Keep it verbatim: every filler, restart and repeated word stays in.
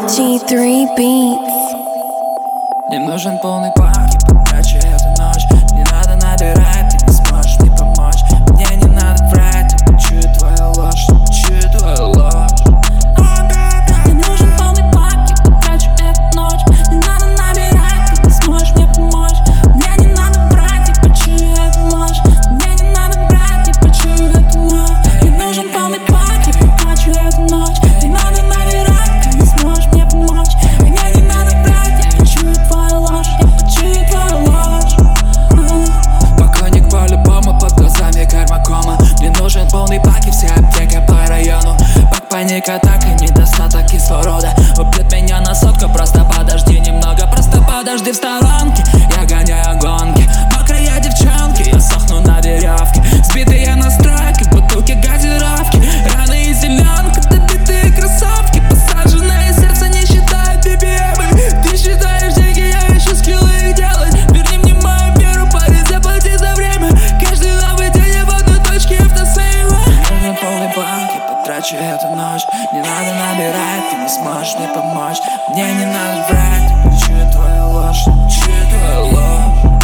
джи три Beats. Мне нужен полный пак, я потрачу эту ночь. Не надо набирать, ты не сможешь мне помочь. Мне не надо врать, я почую твою ложь, почую твою ложь. Мне нужен полный пак, я потрачу эту ночь. Не надо набирать, ты не сможешь мне помочь. Мне не надо врать, я почую эту ложь. Мне не надо врать, я почую эту ложь. Мне нужен полный пак, я потрачу эту ночь. Не надо набирать, ты не сможешь мне помочь. Мне не надо врать, я почую твою ложь. Я почую твою ложь. Покойник по-любому, под глазами кармакома. Мне нужен полный пак и вся аптека по району. Пак, паника, атака, недостаток кислорода убьет меня на сотку, просто подожди немного. Просто подожди в сторонке, я гоняю гонки. Мокрые девчонки, я сохну на веревке. Сбитые настройки, бутылки газировки. Раны и зеленка, добитые кроссовки. Посаженное сердце не считает би би эм. Ты считаешь деньги, я ищу скиллы их делать. Верни мне мою веру, парень, заплати за время. Каждый новый день я в одной точке автосейва. Нужен полный банк, я потрачу эту ночь. Не надо набирать, ты не сможешь мне помочь. Мне не надо врать, я почую твою ложь, почую твою ложь.